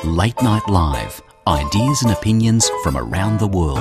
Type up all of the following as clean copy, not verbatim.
Late Night Live. Ideas and opinions from around the world.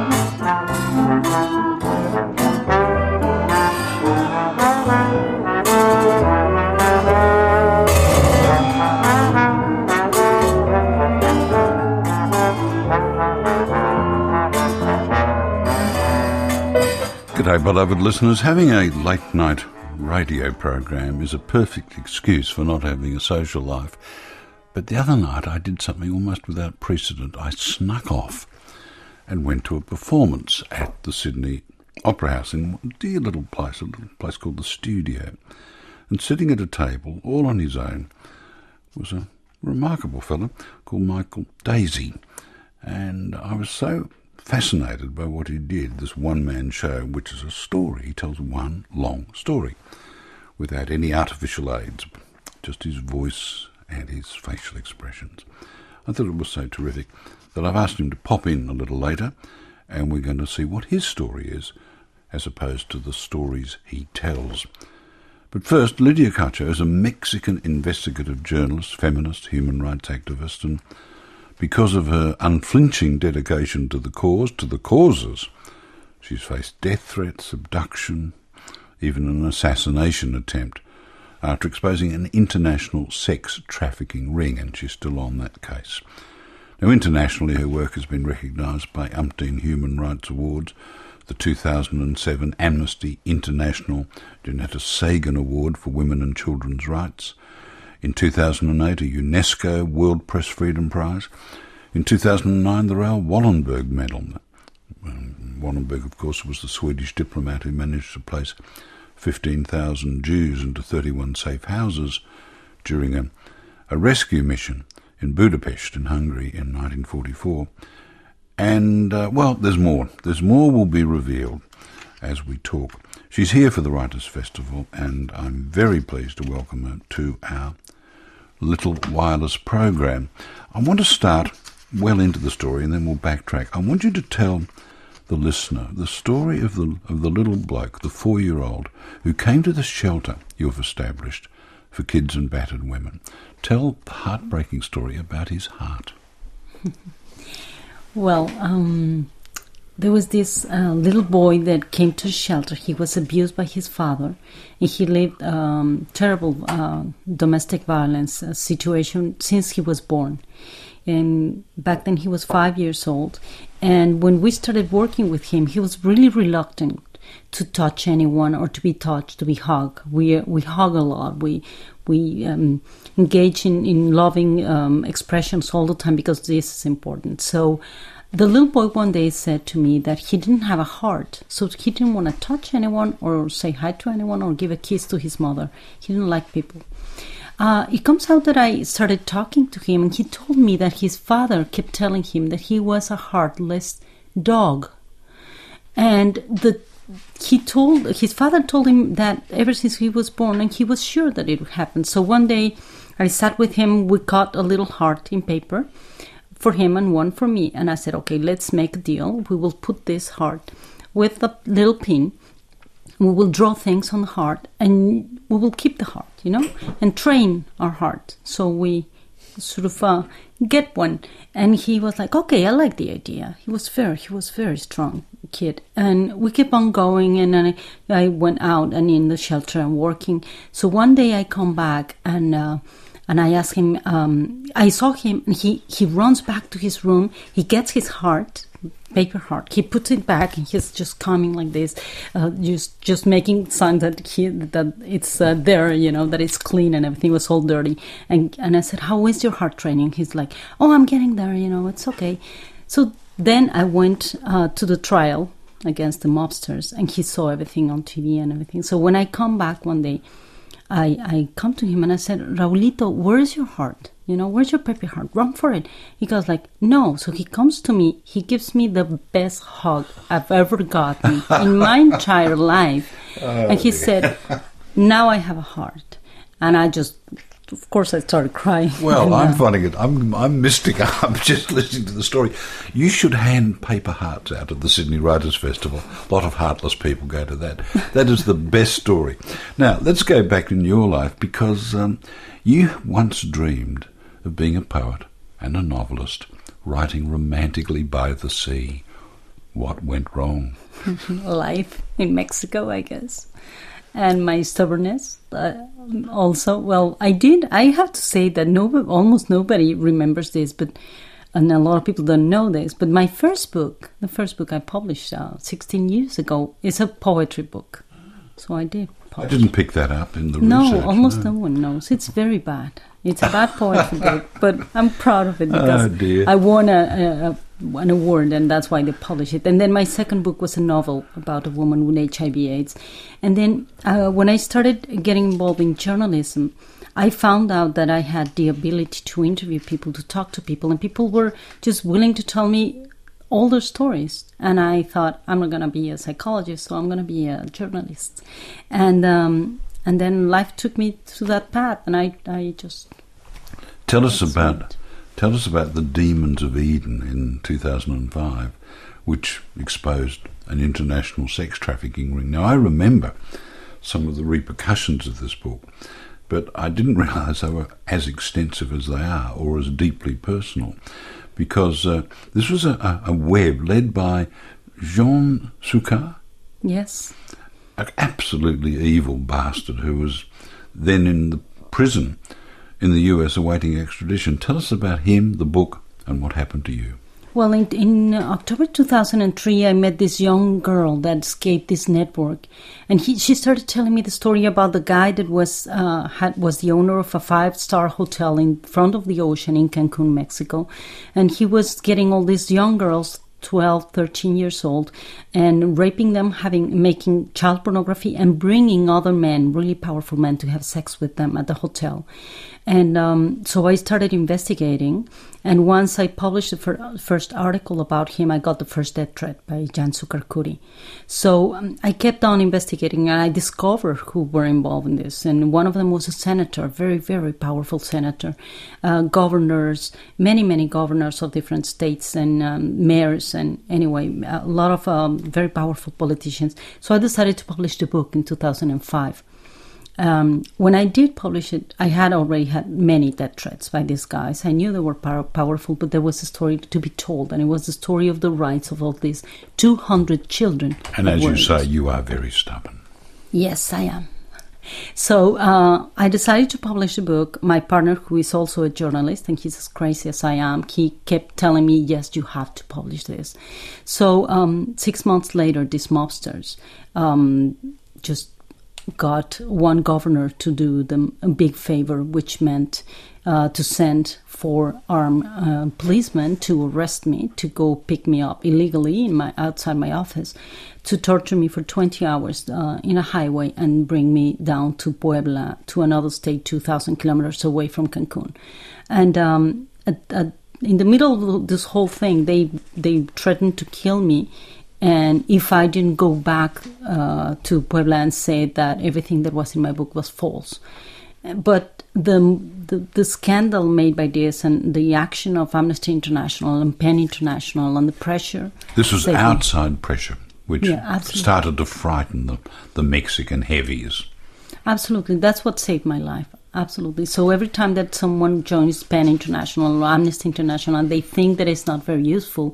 G'day, beloved listeners. Having a late night radio program is a perfect excuse for not having a social life. But the other night I did something almost without precedent. I snuck off and went to a performance at the Sydney Opera House in a dear little place called The Studio. And sitting at a table, all on his own, was a remarkable fellow called Michael Daisy. And I was so fascinated by what he did, this one-man show, which is a story. He tells one long story without any artificial aids, just his voice and his facial expressions. I thought it was so terrific that I've asked him to pop in a little later, and we're going to see what his story is, as opposed to the stories he tells. But first, Lydia Cacho is a Mexican investigative journalist, feminist, human rights activist, and because of her unflinching dedication to the causes, she's faced death threats, abduction, even an assassination attempt, after exposing an international sex trafficking ring, and she's still on that case. Now, internationally, her work has been recognised by umpteen human rights awards, the 2007 Amnesty International Janetta Sagan Award for Women and Children's Rights, in 2008 a UNESCO World Press Freedom Prize, in 2009 the Raoul Wallenberg Medal. Wallenberg, of course, was the Swedish diplomat who managed to place 15,000 Jews into 31 safe houses during a rescue mission in Budapest in Hungary in 1944. And, well, there's more. There's more will be revealed as we talk. She's here for the Writers' Festival, and I'm very pleased to welcome her to our little wireless program. I want to start well into the story, and then we'll backtrack. I want you to tell the listener the story of the little bloke, the 4-year-old, who came to the shelter you've established for kids and battered women. Tell the heartbreaking story about his heart. Well, there was this little boy that came to the shelter. He was abused by his father, and he lived terrible domestic violence situation since he was born. And back then he was 5 years old. And when we started working with him, he was really reluctant to touch anyone or to be touched, to be hugged. We hug a lot. We engage in loving expressions all the time because this is important. So the little boy one day said to me that he didn't have a heart, so he didn't want to touch anyone or say hi to anyone or give a kiss to his mother. He didn't like people. It comes out that I started talking to him, and he told me that his father kept telling him that he was a heartless dog. And his father told him that ever since he was born, and he was sure that it would happen. So one day I sat with him, we cut a little heart in paper for him and one for me. And I said, okay, let's make a deal. We will put this heart with a little pin. We will draw things on the heart, and we will keep the heart, and train our heart. So we sort of get one. And he was like, okay, I like the idea. He was very strong kid. And we kept on going, and then I went out and in the shelter and working. So one day I come back and I asked him, I saw him, and he runs back to his room. He gets his heart, paper heart. He puts it back, and he's just coming like this, just making signs that it's there, that it's clean and everything was all dirty. And I said, how is your heart training? He's like, oh, I'm getting there, it's okay. So then I went to the trial against the mobsters, and he saw everything on TV and everything. So when I come back one day, I come to him and I said, Raulito, where's your heart? Where's your paper heart? Run for it. He goes like, no. So he comes to me. He gives me the best hug I've ever gotten in my entire life. And he said, now I have a heart. And of course, I started crying. Well, I'm finding it. I'm misting up just listening to the story. You should hand paper hearts out at the Sydney Writers' Festival. A lot of heartless people go to that. That is the best story. Now, let's go back in your life, because you once dreamed of being a poet. and a novelist writing romantically by the sea. What went wrong? Life in Mexico, I guess. And my stubbornness also. Well, I have to say that almost nobody remembers this, and a lot of people don't know this, but the first book I published 16 years ago, is a poetry book. So I did publish. I didn't pick that up in the research. No, almost no one knows. It's very bad. It's a bad poetry book, but I'm proud of it because I won an award, and that's why they published it. And then my second book was a novel about a woman with HIV/AIDS. And then when I started getting involved in journalism, I found out that I had the ability to interview people, to talk to people, and people were just willing to tell me all their stories. And I thought, I'm not going to be a psychologist, so I'm going to be a journalist. And then life took me to that path, and I just... Tell us about the Demons of Eden in 2005, which exposed an international sex trafficking ring. Now, I remember some of the repercussions of this book, but I didn't realise they were as extensive as they are, or as deeply personal, because this was a web led by Jean Succar. Yes. An absolutely evil bastard who was then in the prison in the US awaiting extradition. Tell us about him, the book, and what happened to you. Well, in October 2003, I met this young girl that escaped this network, and she started telling me the story about the guy that was the owner of a 5-star hotel in front of the ocean in Cancun, Mexico, and he was getting all these young girls, 12, 13 years old, and raping them, making child pornography, and bringing other men, really powerful men, to have sex with them at the hotel. And so I started investigating, and once I published the first article about him, I got the first death threat by Jan Succar. So I kept on investigating, and I discovered who were involved in this. And one of them was a senator, very, very powerful senator, governors, many governors of different states, and mayors, and anyway, a lot of very powerful politicians. So I decided to publish the book in 2005. When I did publish it, I had already had many death threats by these guys. I knew they were powerful, but there was a story to be told, and it was the story of the rights of all these 200 children. And as you say, you are very stubborn. Yes, I am. So I decided to publish the book. My partner, who is also a journalist, and he's as crazy as I am, he kept telling me, yes, you have to publish this. So 6 months later, these mobsters just got one governor to do them a big favor, which meant to send 4 armed policemen to arrest me, to go pick me up illegally outside my office, to torture me for 20 hours in a highway and bring me down to Puebla, to another state 2,000 kilometers away from Cancun. And in the middle of this whole thing, they threatened to kill me. And if I didn't go back to Puebla and say that everything that was in my book was false. But the scandal made by this, and the action of Amnesty International and PEN International, and the pressure... This was outside pressure, which started to frighten the Mexican heavies. Absolutely. That's what saved my life. Absolutely. So every time that someone joins PEN International or Amnesty International and they think that it's not very useful,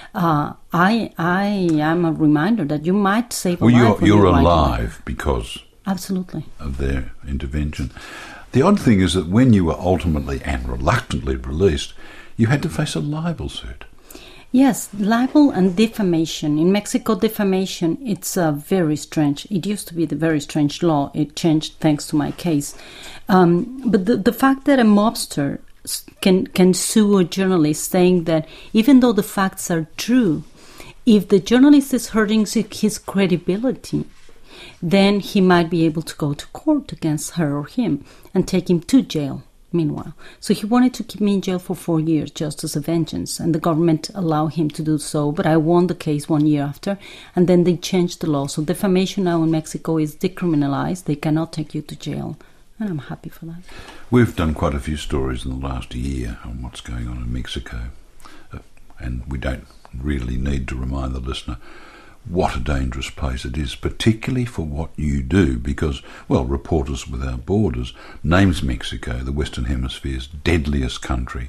I am a reminder that you might save a life. You're alive because absolutely of their intervention. The odd thing is that when you were ultimately and reluctantly released, you had to face a libel suit. Yes, libel and defamation. In Mexico, defamation, it's very strange. It used to be the very strange law. It changed thanks to my case. But the fact that a mobster can sue a journalist saying that even though the facts are true, if the journalist is hurting his credibility, then he might be able to go to court against her or him and take him to jail. Meanwhile, so he wanted to keep me in jail for 4 years just as a vengeance, and the government allowed him to do so, but I won the case 1 year after, and then they changed the law. So defamation now in Mexico is decriminalized. They cannot take you to jail, and I'm happy for that. We've done quite a few stories in the last year on what's going on in Mexico, and we don't really need to remind the listener what a dangerous place it is, particularly for what you do, because, well, Reporters Without Borders names Mexico the Western Hemisphere's deadliest country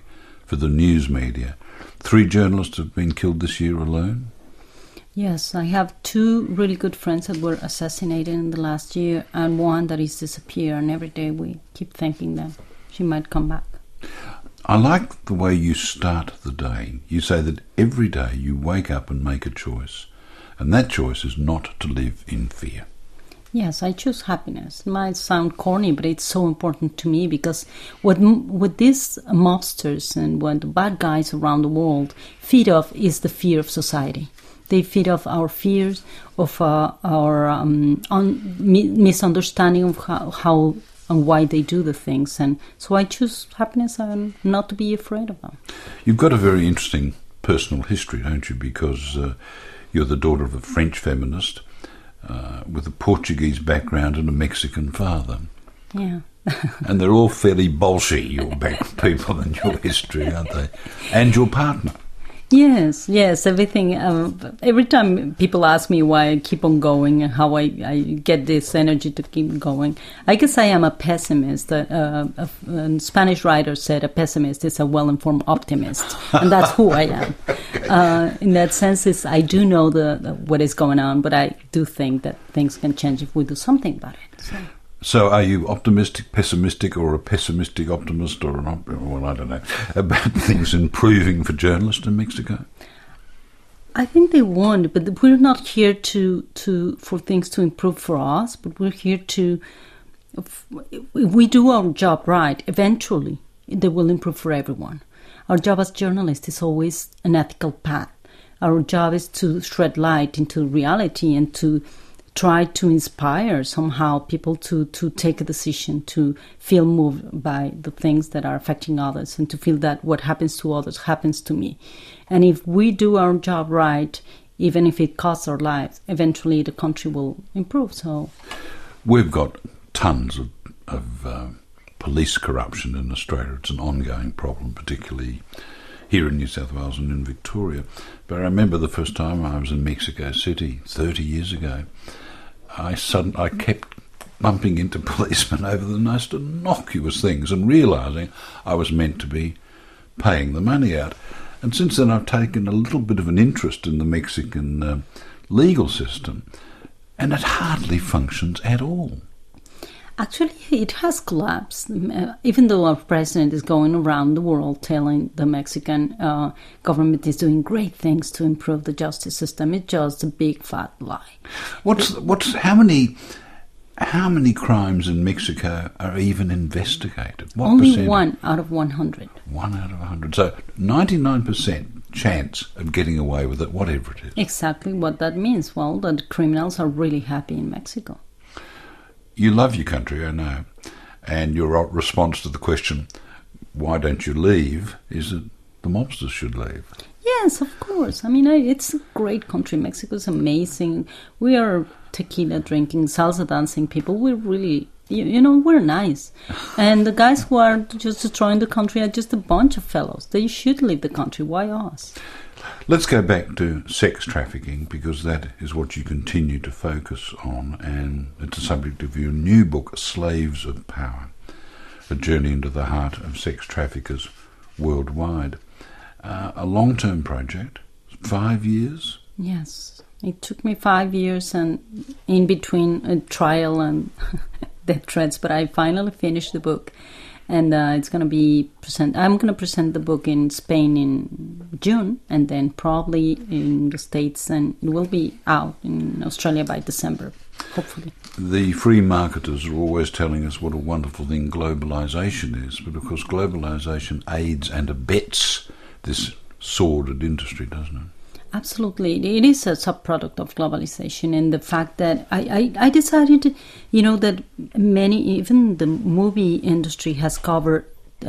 for the news media. 3 journalists have been killed this year alone. Yes, I have 2 really good friends that were assassinated in the last year, and one that is disappeared, and every day we keep thinking that she might come back. I like the way you start the day. You say that every day you wake up and make a choice, and that choice is not to live in fear. Yes, I choose happiness. It might sound corny, but it's so important to me because what these mobsters and what the bad guys around the world feed off is the fear of society. They feed off our fears, of our misunderstanding of how and why they do the things. And so I choose happiness and not to be afraid of them. You've got a very interesting personal history, don't you? Because you're the daughter of a French feminist with a Portuguese background and a Mexican father. Yeah. And they're all fairly bolshy, your people in your history, aren't they? And your partner. Yes, everything. Every time people ask me why I keep on going and how I get this energy to keep going, I guess I am a pessimist. A Spanish writer said a pessimist is a well-informed optimist, and that's who I am. In that sense, I do know what is going on, but I do think that things can change if we do something about it. So are you optimistic, pessimistic, or a pessimistic optimist, or well, I don't know, about things improving for journalists in Mexico? I think they want, but we're not here for things to improve for us, but we're here if we do our job right, eventually they will improve for everyone. Our job as journalists is always an ethical path. Our job is to shed light into reality and to try to inspire somehow people to take a decision, to feel moved by the things that are affecting others, and to feel that what happens to others happens to me. And if we do our job right, even if it costs our lives, eventually the country will improve. So we've got tons of police corruption in Australia. It's an ongoing problem, particularly here in New South Wales and in Victoria. But I remember the first time I was in Mexico City 30 years ago, I kept bumping into policemen over the most innocuous things and realising I was meant to be paying the money out. And since then I've taken a little bit of an interest in the Mexican legal system, and it hardly functions at all. Actually, it has collapsed, even though our president is going around the world telling the Mexican government is doing great things to improve the justice system. It's just a big fat lie. How many crimes in Mexico are even investigated? What Only percentage? 1 out of 100. 1 out of 100. So 99% chance of getting away with it, whatever it is. Exactly what that means. Well, the criminals are really happy in Mexico. You love your country, I know, and your response to the question, why don't you leave, is that the mobsters should leave. Yes, of course. I mean, it's a great country. Mexico is amazing. We are tequila drinking, salsa dancing people. We're really, we're nice. And the guys who are just destroying the country are just a bunch of fellows. They should leave the country. Why us? Let's go back to sex trafficking, because that is what you continue to focus on, and it's the subject of your new book, Slaves of Power, a journey into the heart of sex traffickers worldwide. A long-term project, 5 years? Yes, it took me 5 years, and in between a trial and death threats, but I finally finished the book. And it's going to be I'm going to present the book in Spain in June, and then probably in the States, and it will be out in Australia by December, hopefully. The free marketers are always telling us what a wonderful thing globalisation is, but of course globalisation aids and abets this sordid industry, doesn't it? Absolutely. It is a subproduct of globalization, and the fact that I decided, that even the movie industry has covered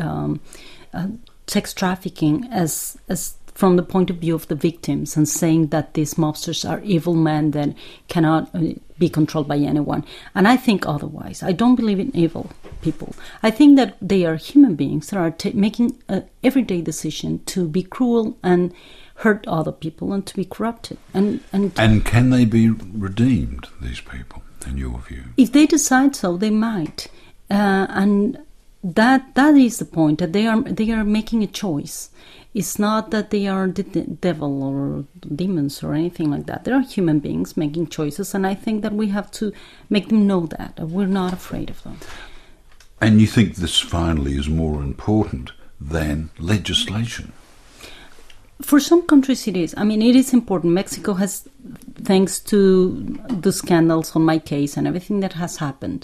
sex trafficking as from the point of view of the victims, and saying that these mobsters are evil men that cannot be controlled by anyone. And I think otherwise. I don't believe in evil people. I think that they are human beings that are making an everyday decision to be cruel and hurt other people and to be corrupted. And can they be redeemed, these people, in your view? If they decide so, they might. And that is the point, that they are making a choice. It's not that they are the devil or demons or anything like that. They are human beings making choices, and I think that we have to make them know that we're not afraid of them. And you think this finally is more important than legislation? For some countries it is. I mean, it is important. Mexico has, thanks to the scandals on my case and everything that has happened,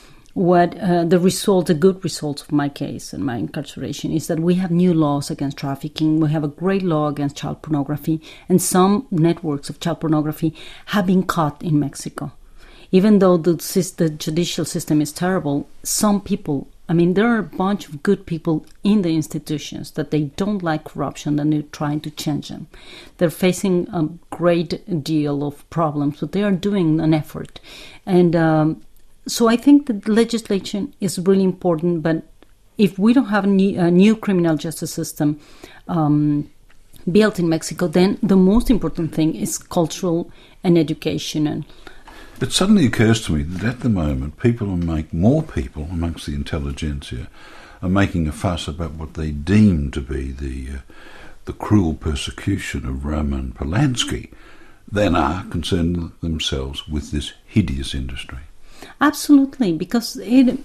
the good results of my case and my incarceration is that we have new laws against trafficking. We have a great law against child pornography, and some networks of child pornography have been caught in Mexico. Even though the judicial system is terrible, some people, I mean, there are a bunch of good people in the institutions that they don't like corruption and they're trying to change them. They're facing a great deal of problems, but they are doing an effort. And so I think that legislation is really important, but if we don't have a new criminal justice system built in Mexico, then the most important thing is cultural and education. And it suddenly occurs to me that at the moment, more people amongst the intelligentsia are making a fuss about what they deem to be the cruel persecution of Roman Polanski than are concerned themselves with this hideous industry. Absolutely, because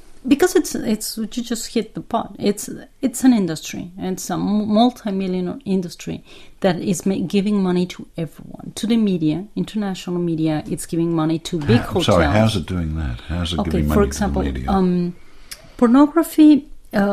it's you just hit the pot. It's an industry. It's a multi-million industry that is giving money to everyone, to the media, international media. It's giving money to big hotels. Sorry, how's it doing that? How's it giving money to the media? Pornography.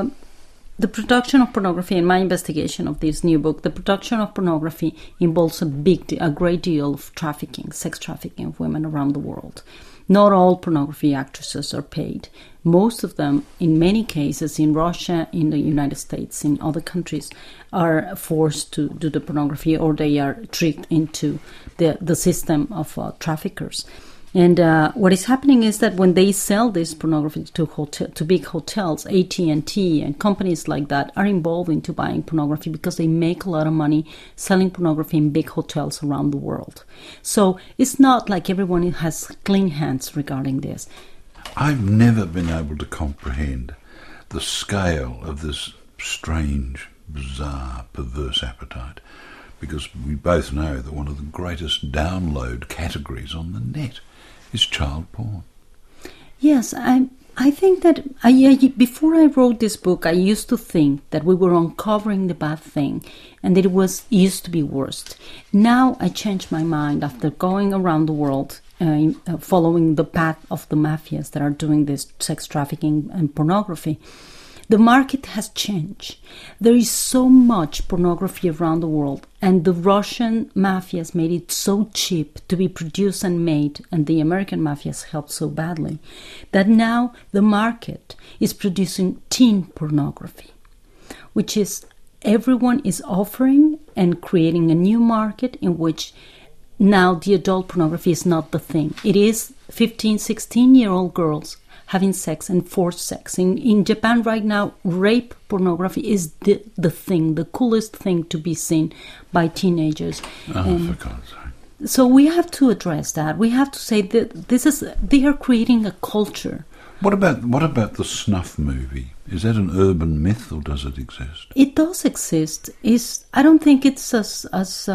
The production of pornography, in my investigation of this new book, the production of pornography involves a great deal of trafficking, sex trafficking of women around the world. Not all pornography actresses are paid. Most of them, in many cases, in Russia, in the United States, in other countries, are forced to do the pornography, or they are tricked into the system of traffickers. And what is happening is that when they sell this pornography to big hotels, AT&T and companies like that are involved into buying pornography because they make a lot of money selling pornography in big hotels around the world. So it's not like everyone has clean hands regarding this. I've never been able to comprehend the scale of this strange, bizarre, perverse appetite, because we both know that one of the greatest download categories on the net is child porn. Yes, I think that before I wrote this book, I used to think that we were uncovering the bad thing and that it used to be worst. Now I changed my mind after going around the world, following the path of the mafias that are doing this sex trafficking and pornography. The market has changed. There is so much pornography around the world, and the Russian mafias made it so cheap to be produced and made, and the American mafias helped so badly, that now the market is producing teen pornography, which is everyone is offering and creating a new market in which now the adult pornography is not the thing. It is 15, 16-year-old girls having sex and forced sex. In Japan right now, rape pornography is the thing, the coolest thing to be seen by teenagers. For God's sake. So we have to address that. We have to say that they are creating a culture. What about the snuff movie? Is that an urban myth, or does it exist? It does exist. I don't think it's as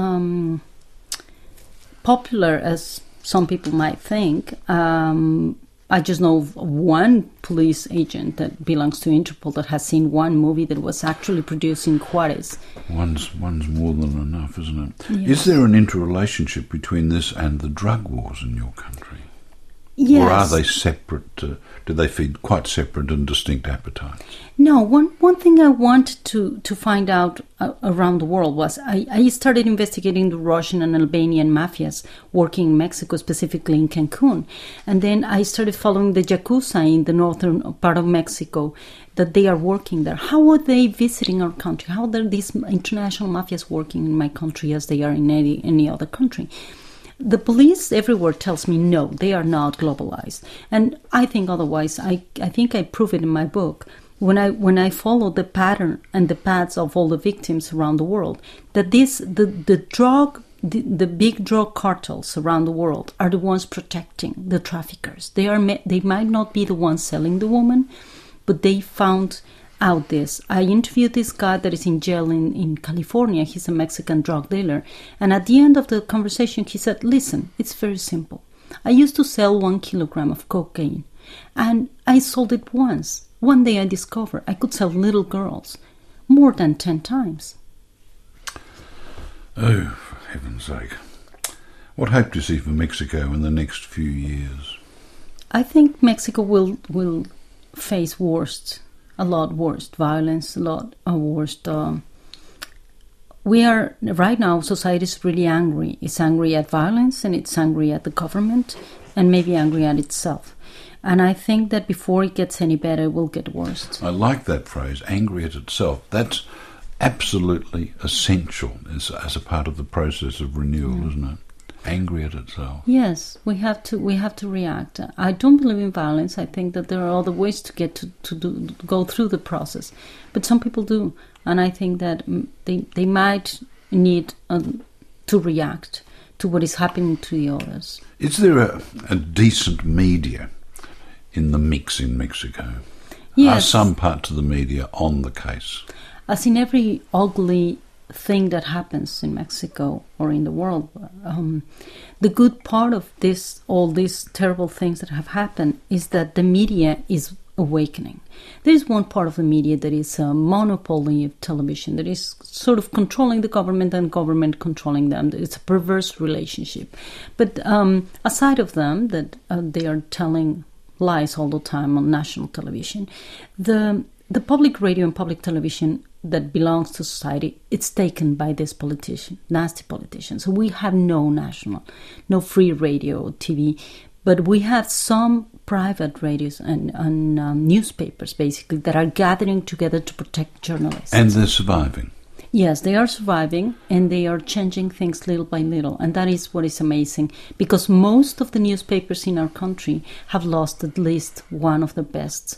popular as some people might think. I just know of one police agent that belongs to Interpol that has seen one movie that was actually produced in Juarez. One's more than enough, isn't it? Yes. Is there an interrelationship between this and the drug wars in your country? Yes. Or are they separate? Do they feed quite separate and distinct appetites? No, one thing I wanted to find out around the world was I started investigating the Russian and Albanian mafias working in Mexico, specifically in Cancun. And then I started following the Yakuza in the northern part of Mexico, that they are working there. How are they visiting our country? How are these international mafias working in my country as they are in any other country? The police everywhere tells me no, they are not globalized. And I think otherwise. I think I prove it in my book. When I follow the pattern and the paths of all the victims around the world, that the big drug cartels around the world are the ones protecting the traffickers. They might not be the ones selling the woman, but they found out this. I interviewed this guy that is in jail in California. He's a Mexican drug dealer. And at the end of the conversation, he said, listen, it's very simple. I used to sell 1 kilogram of cocaine, and I sold it once. One day I discovered I could sell little girls more than 10 times. Oh, for heaven's sake. What hope do you see for Mexico in the next few years? I think Mexico will face a lot worse violence, a lot worse. We are, right now, society is really angry. It's angry at violence, and it's angry at the government, and maybe angry at itself. And I think that before it gets any better, it will get worse. I like that phrase, angry at itself. That's absolutely essential as a part of the process of renewal, isn't it? Angry at itself. Yes, we have to react. I don't believe in violence. I think that there are other ways to get to go through the process, but some people do, and I think that they might need to react to what is happening to the others. Is there a decent media in the mix in Mexico? Yes. Are some parts of the media on the case? As in every ugly thing that happens in Mexico or in the world, the good part of all these terrible things that have happened is that the media is awakening. There is one part of the media that is a monopoly of television, that is sort of controlling the government and government controlling them. It's a perverse relationship. But aside of them, that they are telling lies all the time on national television, the public radio and public television that belongs to society, it's taken by this politician, nasty politician. So we have no free radio or TV, but we have some private radios and newspapers, basically, that are gathering together to protect journalists. And they're surviving. Yes, they are surviving, and they are changing things little by little. And that is what is amazing, because most of the newspapers in our country have lost at least one of the best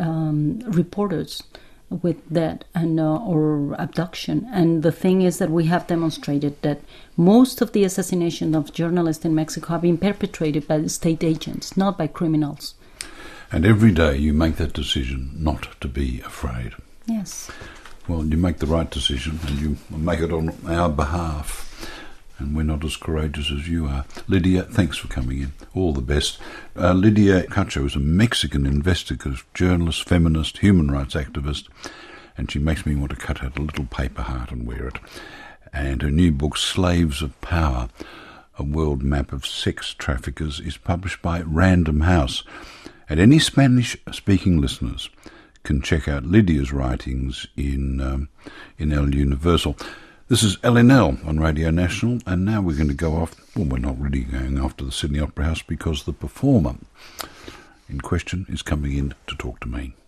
reporters with death and or abduction. And the thing is that we have demonstrated that most of the assassinations of journalists in Mexico have been perpetrated by the state agents, not by criminals. And every day you make that decision not to be afraid. Yes. Well, you make the right decision, and you make it on our behalf. And we're not as courageous as you are. Lydia, thanks for coming in. All the best. Lydia Cacho is a Mexican investigative journalist, feminist, human rights activist, and she makes me want to cut out a little paper heart and wear it. And her new book, Slaves of Power, a world map of sex traffickers, is published by Random House. And any Spanish-speaking listeners can check out Lydia's writings in El Universal. This is LNL on Radio National, and now we're going to go off. Well, we're not really going off to the Sydney Opera House because the performer in question is coming in to talk to me.